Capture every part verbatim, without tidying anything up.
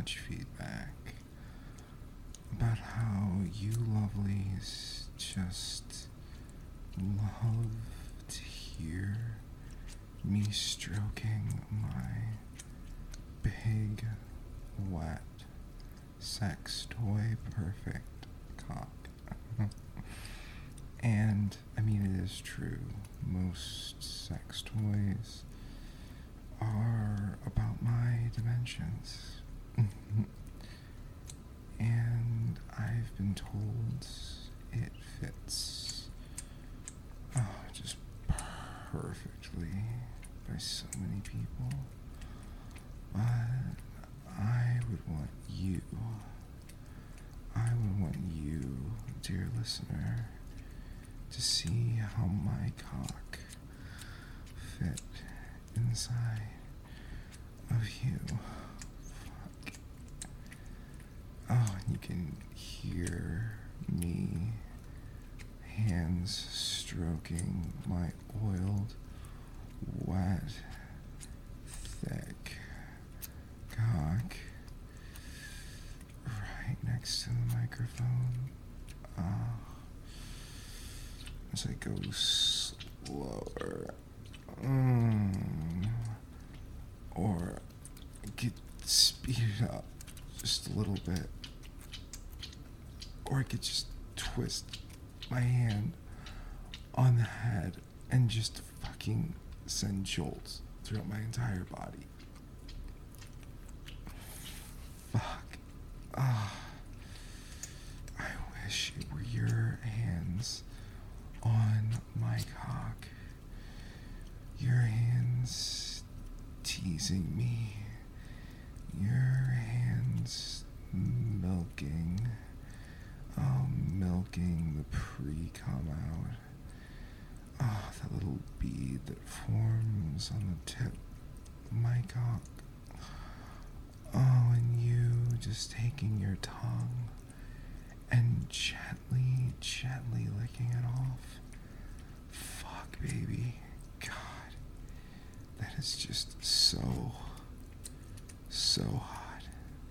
much feedback about how you lovelies just love to hear me stroking my big, wet, sex toy perfect cock. And, I mean, it is true. Most sex toys are about my dimensions. And I've been told it fits oh, just perfectly by so many people. But I would want you, I would want you, dear listener, to see how my cock fit inside of you. Fuck. Oh, and you can hear me, hands stroking my oiled, wet, thick cock right next to the microphone. Oh. As I go slower, mm, or get speeded up just a little bit, or I could just twist my hand on the head and just fucking send jolts throughout my entire body. Fuck. Ah. I wish it were your hands on my cock. Your hands teasing me. Your hands milking. Oh, milking the pre-cum out. Oh, that little bead that forms on the tip of my cock. Oh, and you just taking your tongue and gently, gently licking it off. Fuck, baby. God. That is just so, so hot.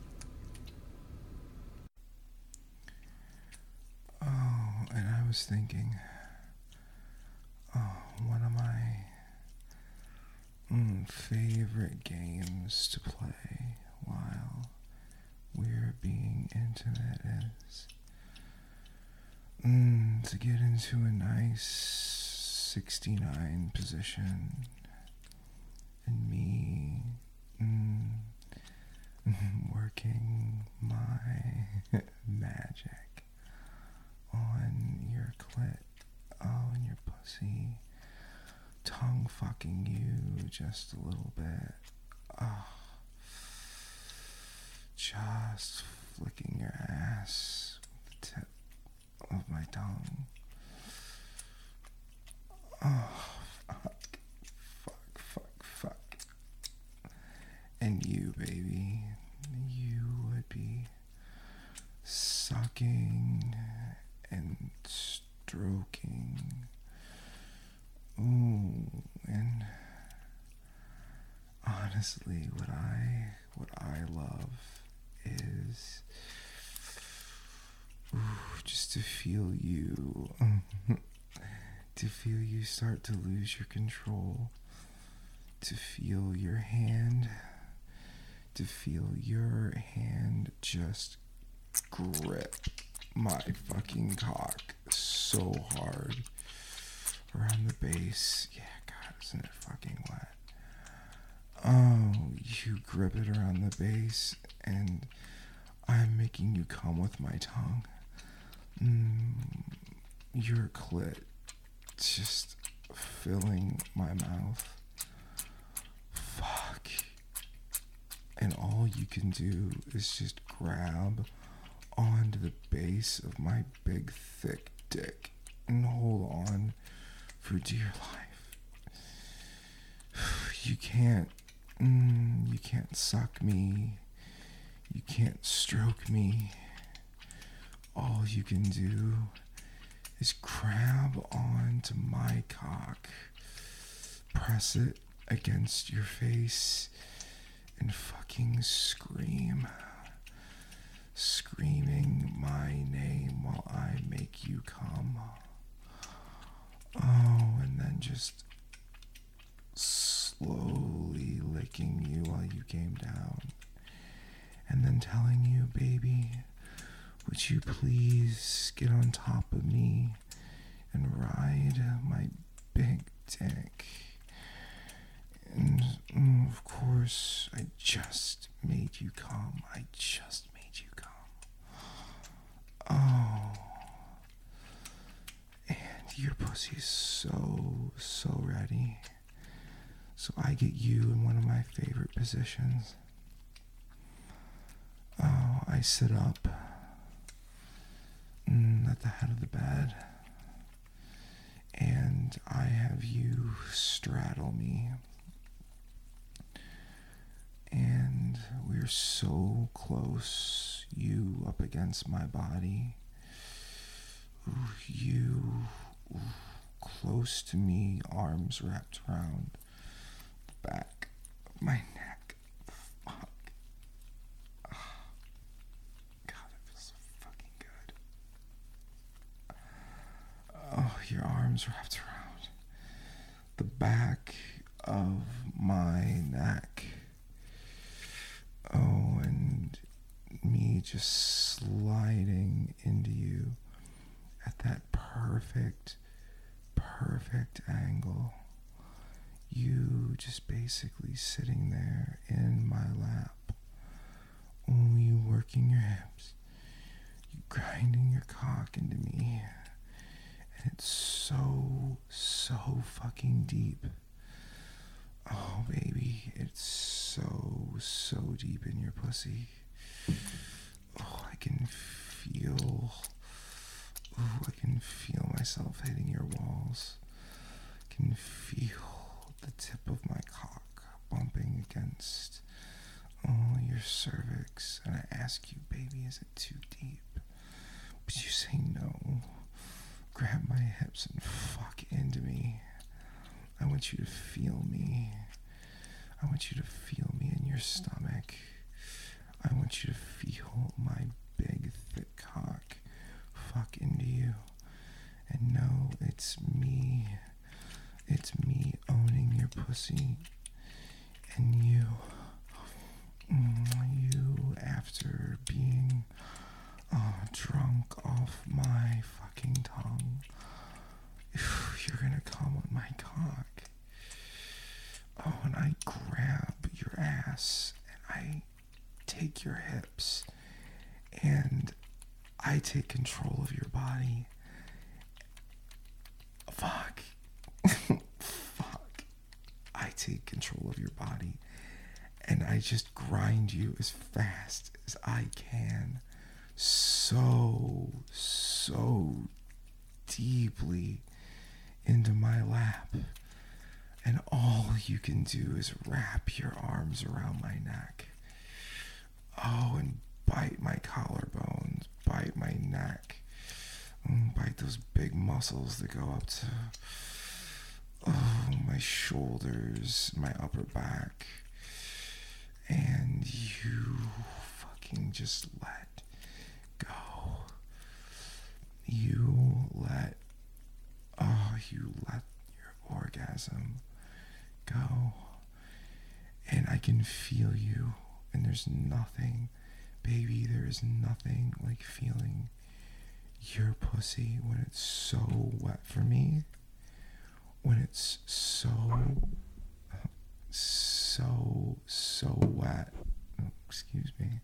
Oh, and I was thinking, oh, one of my mm, favorite games to play while we're being intimate is Mm, to get into a nice sixty-nine position and me mm, working my magic on your clit, oh, and your pussy, tongue fucking you just a little bit, oh, just flicking your ass with the tip of my tongue. Oh, fuck, fuck, fuck, fuck. And you, baby, you would be sucking and stroking. Ooh, and honestly, what I, what I love is ooh, just to feel you, to feel you start to lose your control, to feel your hand, to feel your hand just grip my fucking cock so hard around the base. Yeah, God, isn't it fucking wet? Oh, you grip it around the base, and I'm making you come with my tongue. Mm, your clit just filling my mouth. Fuck. And all you can do is just grab onto the base of my big, thick dick and hold on for dear life. You can't, mm, you can't suck me. You can't stroke me. All you can do is grab onto my cock, press it against your face, and fucking scream. screaming my name while I make you come. Oh, and then just slowly licking you while you came down. And then telling you, baby, would you please get on top of me and ride my big dick? And mm, of course, I just made you come. I just made you come. Oh. And your pussy's so, so ready. So I get you in one of my favorite positions. Oh, I sit up mm, at the head of the bed. And I have you straddle me. And we're so close, you up against my body. Ooh, you ooh, close to me, arms wrapped around the back of my neck. Fuck. Oh, God, it feels so fucking good. Oh, your arms wrapped around the back of my neck. Oh, and me just sliding into you at that perfect, perfect angle. You just basically sitting there in my lap. Oh, you working your hips. You grinding your cock into me. And it's so, so fucking deep. Oh, baby, it's so, so deep in your pussy. Oh, I can feel, oh, I can feel myself hitting your walls. I can feel the tip of my cock bumping against, oh, your cervix. And I ask you, baby, is it too deep? But you say no. Grab my hips and fuck into me. I want you to feel me. I want you to feel me in your stomach. I want you to feel my big, thick cock fuck into you. And know it's me. It's me owning your pussy. And you, you after being uh, drunk off my fucking tongue, you're gonna come on my cock. Oh, and I grab your ass and I take your hips and I take control of your body. Fuck. Fuck. I take control of your body and I just grind you as fast as I can. So, so deeply into my lap, and all you can do is wrap your arms around my neck. Oh, and bite my collarbones, bite my neck, and bite those big muscles that go up to, oh, my shoulders, my upper back, and you fucking just let go. You let Oh, you let your orgasm go. And I can feel you. And there's nothing, baby, there is nothing like feeling your pussy when it's so wet for me. When it's so, so, so wet. Oh, excuse me.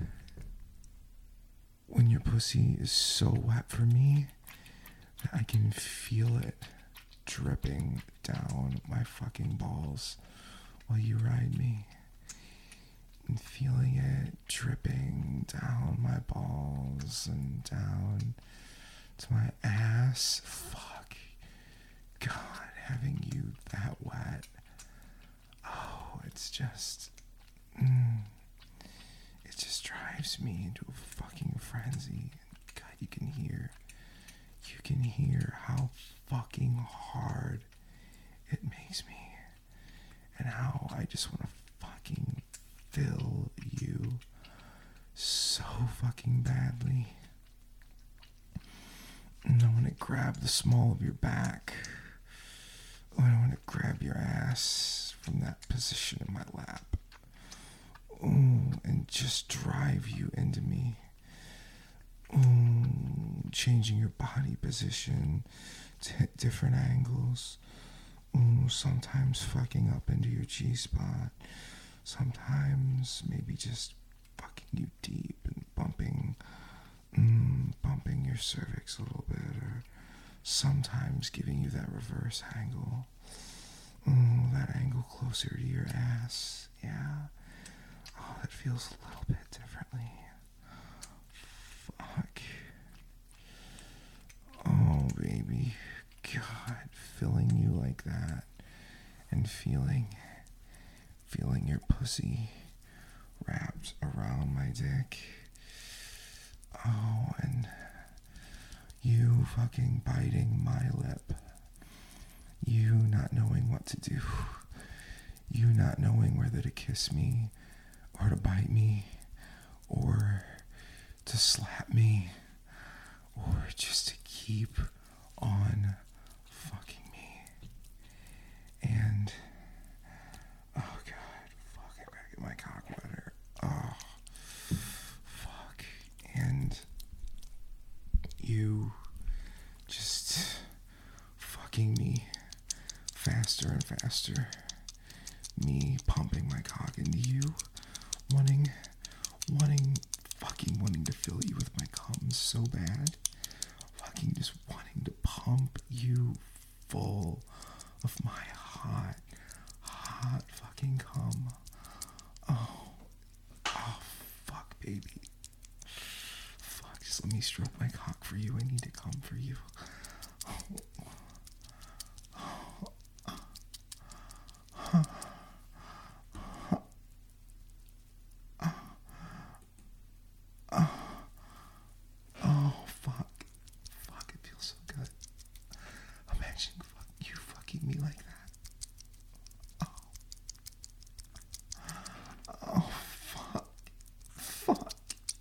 When your pussy is so wet for me, I can feel it dripping down my fucking balls while you ride me. And feeling it dripping down my balls and down to my ass. Fuck. God, having you that wet. Oh, it's just... Mm, it just drives me into a fucking frenzy. God, you can hear... You can hear how fucking hard it makes me. And how I just want to fucking fill you so fucking fucking badly. And I want to grab the small of your back. Oh, I want to grab your ass from that position in my lap. Oh, and just drive you into me. Oh, changing your body position to hit different angles. Oh, sometimes fucking up into your G-spot. Sometimes maybe just fucking you deep and bumping, mm, bumping your cervix a little bit, or sometimes giving you that reverse angle. Oh, that angle closer to your ass. Yeah. Oh, that feels a little bit differently. Fuck. Oh, baby. God, feeling you like that and feeling, feeling your pussy wrapped around my dick. Oh, and you fucking biting my lip. You not knowing what to do. You not knowing whether to kiss me or to bite me or to slap me or just to keep on fucking me. And oh god, fuck, I gotta get my cock wetter. Oh fuck. And you just fucking me faster and faster. Me pumping my cock into you, wanting, wanting, fucking wanting to fill you with my cum so bad. Fucking just wanting to pump you full of my hot, hot fucking cum. Oh, oh, fuck, baby. Fuck, just let me stroke my cock for you. I need to come for you. Oh. Me like that. Oh. Oh, fuck. Fuck.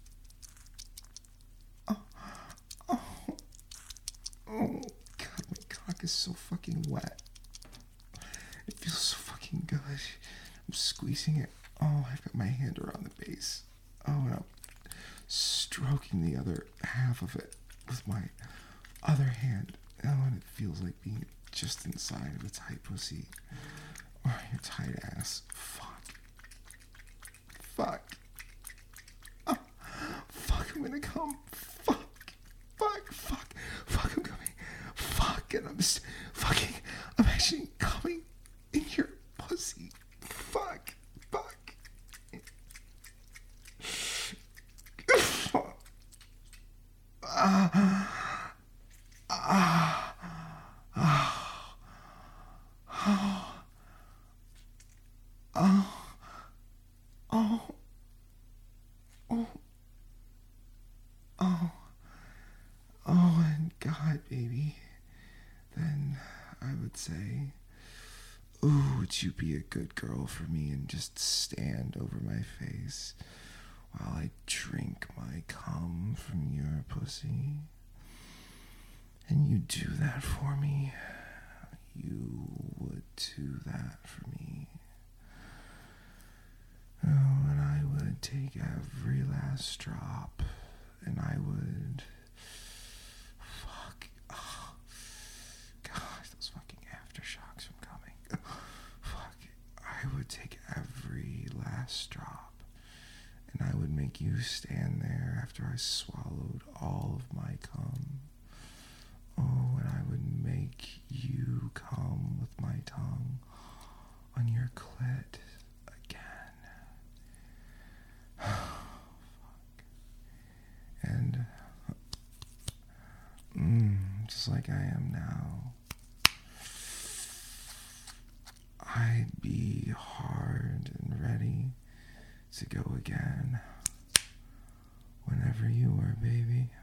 Oh. Oh. Oh, God, my cock is so fucking wet. It feels so fucking good. I'm squeezing it. Oh, I've got my hand around the base. Oh, and I'm stroking the other half of it with my other hand. Oh, and it feels like being just inside of a tight pussy. Or your tight ass. Fuck. Fuck. Oh, fuck, I'm gonna come. Fuck. Fuck. Fuck. Fuck, I'm coming. Fuck, and I'm just fucking, I'm actually coming in your pussy. Fuck. Fuck. Fuck. Ah. Ah. Ah. Oh, oh, oh, oh, oh, oh, and God, baby, then I would say, ooh, would you be a good girl for me and just stand over my face while I drink my cum from your pussy? And you do that for me. You would do that for me. Oh, and I would take every last drop, and I would, fuck, oh, God, those fucking aftershocks from coming. Oh, fuck, I would take every last drop, and I would make you stand there after I swallowed all of my cum. Oh, and I would make you come with my tongue on your clit again. Oh, fuck. And, mm, just like I am now, I'd be hard and ready to go again whenever you are, baby.